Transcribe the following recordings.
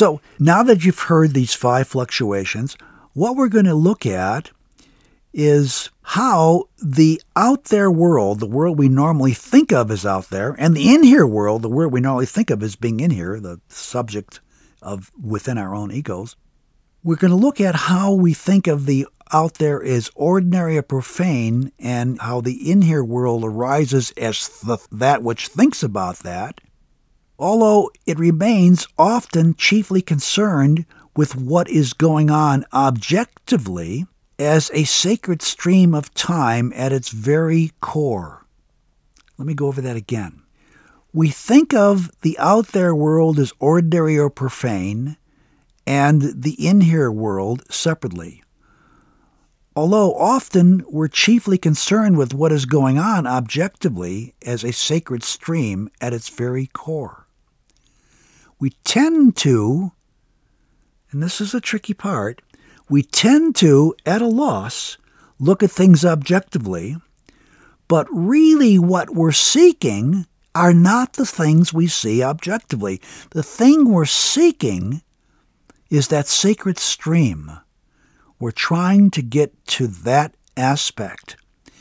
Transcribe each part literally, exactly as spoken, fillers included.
So now that you've heard these five fluctuations, what we're going to look at is how the out there world, the world we normally think of as out there, and the in here world, the world we normally think of as being in here, the subject of within our own egos, we're going to look at how we think of the out there as ordinary or profane, and how the in here world arises as the, that which thinks about that, although it remains often chiefly concerned with what is going on objectively as a sacred stream of time at its very core. Let me go over that again. We think of the out there world as ordinary or profane, and the in here world separately. Although often we're chiefly concerned with what is going on objectively as a sacred stream at its very core. We tend to, and this is a tricky part, we tend to, at a loss, look at things objectively, but really what we're seeking are not the things we see objectively. The thing we're seeking is that sacred stream. We're trying to get to that aspect.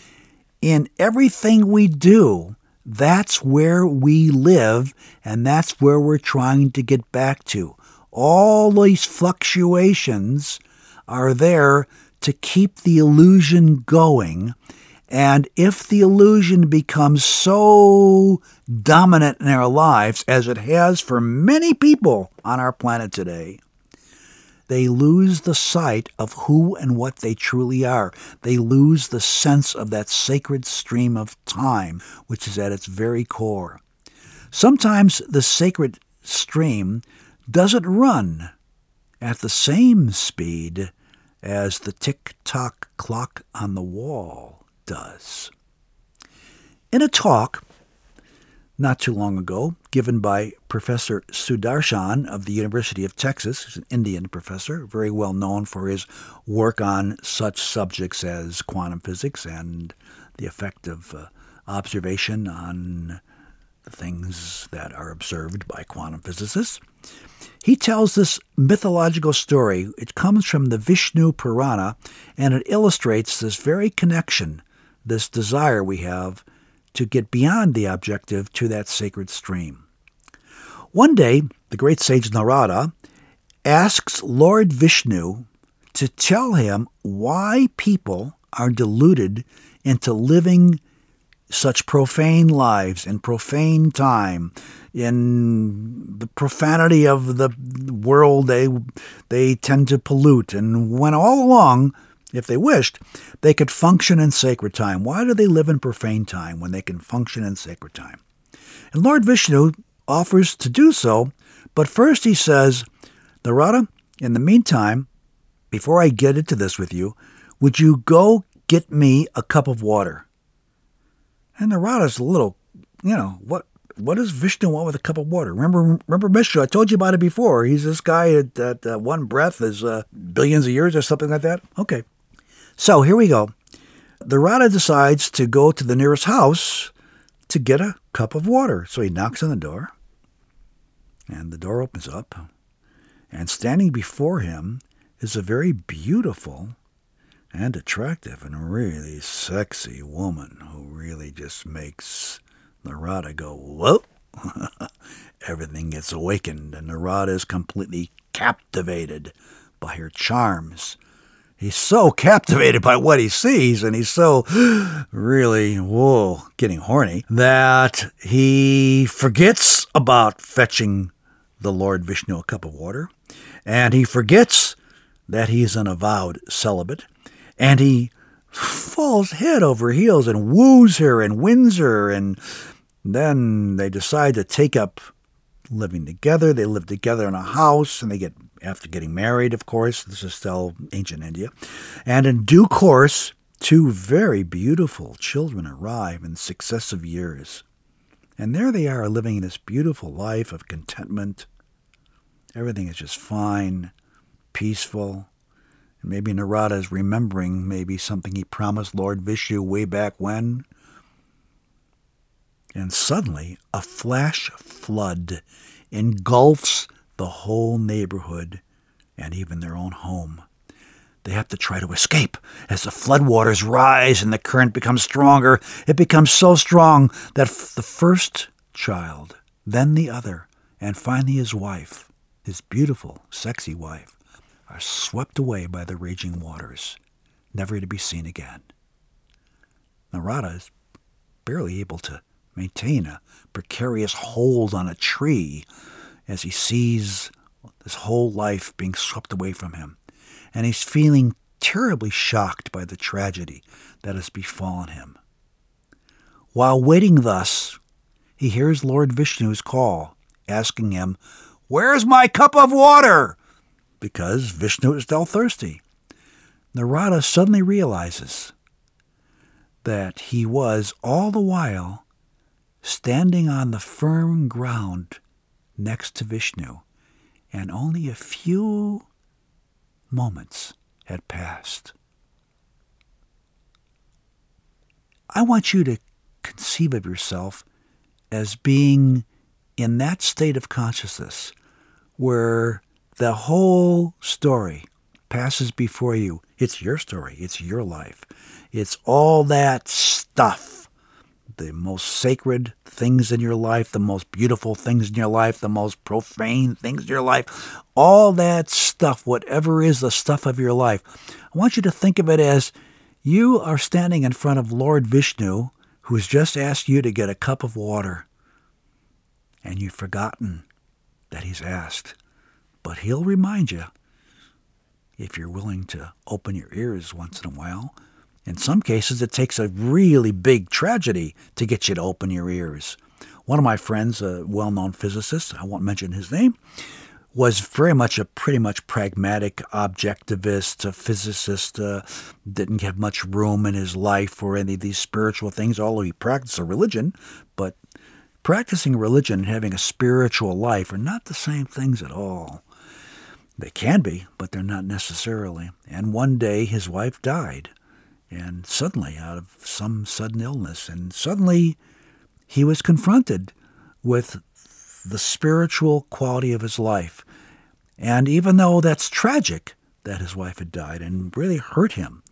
In everything we do, that's where we live, and that's where we're trying to get back to. All these fluctuations are there to keep the illusion going, and if the illusion becomes so dominant in our lives, as it has for many people on our planet today, they lose the sight of who and what they truly are. They lose the sense of that sacred stream of time, which is at its very core. Sometimes the sacred stream doesn't run at the same speed as the tick-tock clock on the wall does. In a talk not too long ago, given by Professor Sudarshan of the University of Texas, who's an Indian professor, very well known for his work on such subjects as quantum physics and the effect of uh, observation on the things that are observed by quantum physicists. He tells this mythological story. It comes from the Vishnu Purana, and it illustrates this very connection, this desire we have to get beyond the objective to that sacred stream. One day, the great sage Narada asks Lord Vishnu to tell him why people are deluded into living such profane lives in profane time, in the profanity of the world they they tend to pollute, and when all along, if they wished, they could function in sacred time. Why do they live in profane time when they can function in sacred time? And Lord Vishnu offers to do so, but first he says, Narada, in the meantime, before I get into this with you, would you go get me a cup of water? And Narada's a little, you know, what what does Vishnu want with a cup of water? Remember, remember Vishnu, I told you about it before. He's this guy that, that uh, one breath is uh, billions of years or something like that. Okay. So here we go. Narada decides to go to the nearest house to get a cup of water. So he knocks on the door, and the door opens up, and standing before him is a very beautiful and attractive and really sexy woman who really just makes Narada go, whoa. Everything gets awakened, and Narada is completely captivated by her charms. He's so captivated by what he sees, and he's so really, whoa, getting horny, that he forgets about fetching the Lord Vishnu a cup of water, and he forgets that he's an avowed celibate, and he falls head over heels and woos her and wins her, and then they decide to take up living together. They live together in a house, and they get, after getting married, of course, this is still ancient India, and in due course, two very beautiful children arrive in successive years. And there they are living in this beautiful life of contentment. Everything is just fine, peaceful. And maybe Narada is remembering maybe something he promised Lord Vishnu way back when. And suddenly, a flash flood engulfs the whole neighborhood and even their own home. They have to try to escape. As the floodwaters rise and the current becomes stronger, it becomes so strong that the first child, then the other, and finally his wife, his beautiful, sexy wife, are swept away by the raging waters, never to be seen again. Narada is barely able to maintain a precarious hold on a tree as he sees his whole life being swept away from him. And he's feeling terribly shocked by the tragedy that has befallen him. While waiting thus, he hears Lord Vishnu's call, asking him, "Where's my cup of water?" Because Vishnu is still thirsty. Narada suddenly realizes that he was all the while standing on the firm ground next to Vishnu, and only a few moments had passed. I want you to conceive of yourself as being in that state of consciousness where the whole story passes before you. It's your story. It's your life. It's all that stuff, the most sacred things in your life, the most beautiful things in your life, the most profane things in your life, all that stuff, whatever is the stuff of your life. I want you to think of it as you are standing in front of Lord Vishnu, who has just asked you to get a cup of water, and you've forgotten that he's asked. But he'll remind you if you're willing to open your ears once in a while. In some cases, it takes a really big tragedy to get you to open your ears. One of my friends, a well-known physicist, I won't mention his name, was very much a pretty much pragmatic objectivist, a physicist, uh, didn't have much room in his life for any of these spiritual things, although he practiced a religion. But practicing religion and having a spiritual life are not the same things at all. They can be, but they're not necessarily. And one day his wife died, and suddenly, out of some sudden illness, and suddenly he was confronted with the spiritual quality of his life. And even though that's tragic that his wife had died and really hurt him,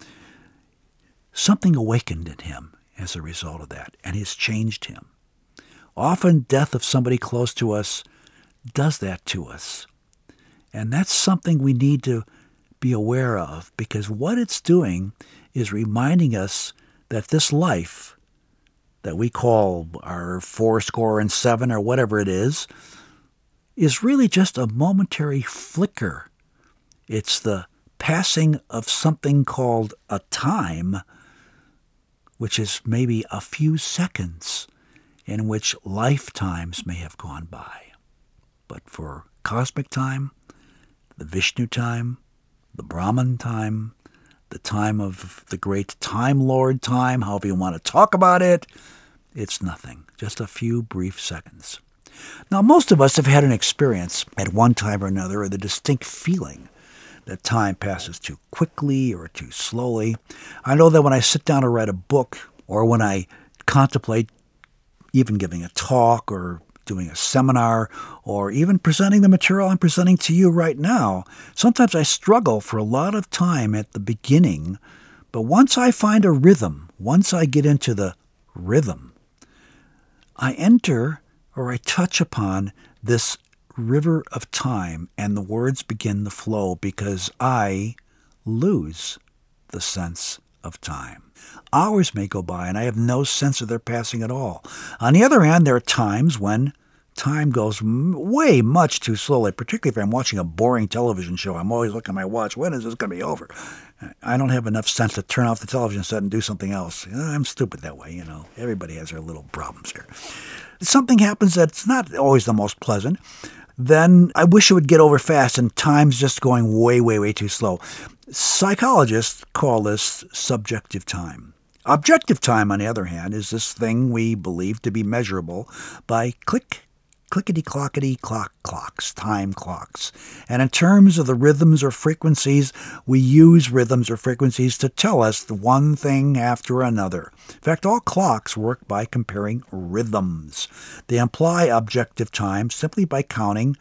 something awakened in him as a result of that, and it's changed him. Often death of somebody close to us does that to us. And that's something we need to be aware of, because what it's doing is reminding us that this life that we call our four score and seven or whatever it is, is really just a momentary flicker. It's the passing of something called a time, which is maybe a few seconds in which lifetimes may have gone by. But for cosmic time, the Vishnu time, the Brahman time, the time of the great Time Lord time, however you want to talk about it, it's nothing, just a few brief seconds. Now, most of us have had an experience at one time or another, or the distinct feeling that time passes too quickly or too slowly. I know that when I sit down to write a book, or when I contemplate even giving a talk or doing a seminar, or even presenting the material I'm presenting to you right now, sometimes I struggle for a lot of time at the beginning, but once I find a rhythm, once I get into the rhythm, I enter or I touch upon this river of time, and the words begin to flow because I lose the sense of time. Hours may go by and I have no sense of their passing at all. On the other hand, there are times when time goes way much too slowly, particularly if I'm watching a boring television show. I'm always looking at my watch. When is this going to be over? I don't have enough sense to turn off the television set and do something else. I'm stupid that way, you know. Everybody has their little problems here. Something happens that's not always the most pleasant. Then I wish it would get over fast, and time's just going way, way, way too slow. Psychologists call this subjective time. Objective time, on the other hand, is this thing we believe to be measurable by click, clickety-clockety-clock clocks, time clocks. And in terms of the rhythms or frequencies, we use rhythms or frequencies to tell us the one thing after another. In fact, all clocks work by comparing rhythms. They imply objective time simply by counting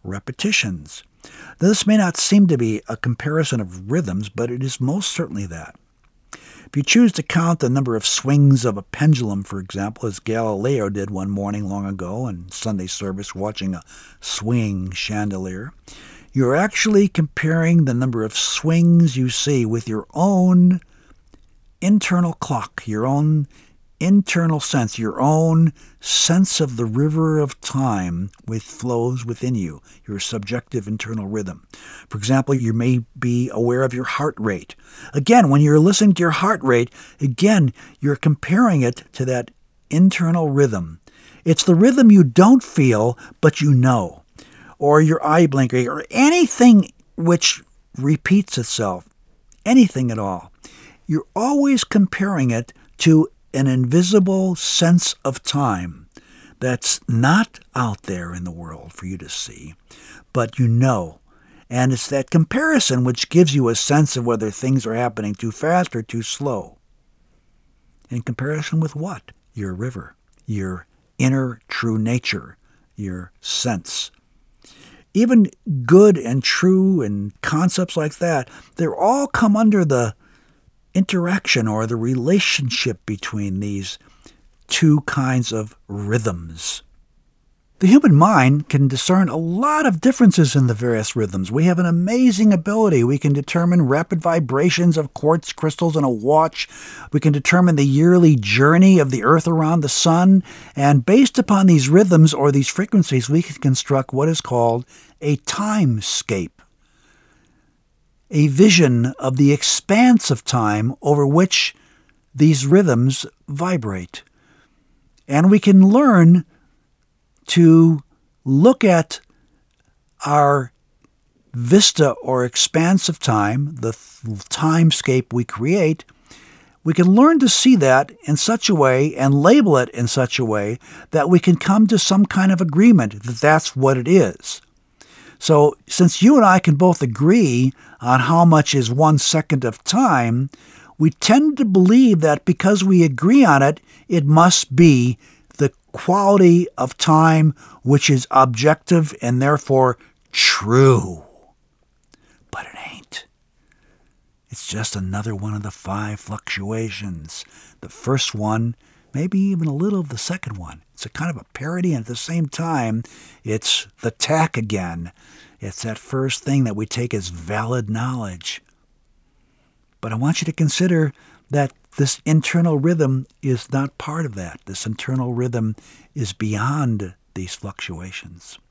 repetitions. This may not seem to be a comparison of rhythms, but it is most certainly that. If you choose to count the number of swings of a pendulum, for example, as Galileo did one morning long ago in Sunday service watching a swinging chandelier, you're actually comparing the number of swings you see with your own internal clock, your own internal sense, your own sense of the river of time which flows within you, your subjective internal rhythm. For example, you may be aware of your heart rate. Again, when you're listening to your heart rate, again, you're comparing it to that internal rhythm. It's the rhythm you don't feel, but you know, or your eye blinking, or anything which repeats itself, anything at all. You're always comparing it to an invisible sense of time that's not out there in the world for you to see, but you know. And it's that comparison which gives you a sense of whether things are happening too fast or too slow. In comparison with what? Your river, your inner true nature, your sense. Even good and true and concepts like that, they're all come under the interaction or the relationship between these two kinds of rhythms. The human mind can discern a lot of differences in the various rhythms. We have an amazing ability. We can determine rapid vibrations of quartz crystals in a watch. We can determine the yearly journey of the Earth around the sun. And based upon these rhythms or these frequencies, we can construct what is called a timescape, a vision of the expanse of time over which these rhythms vibrate. And we can learn to look at our vista or expanse of time, the timescape we create. We can learn to see that in such a way and label it in such a way that we can come to some kind of agreement that that's what it is. So since you and I can both agree on how much is one second of time, we tend to believe that because we agree on it, it must be the quality of time which is objective and therefore true. But it ain't. It's just another one of the five fluctuations. The first one, maybe even a little of the second one. It's a kind of a parody, and at the same time, it's the tack again. It's that first thing that we take as valid knowledge. But I want you to consider that this internal rhythm is not part of that. This internal rhythm is beyond these fluctuations.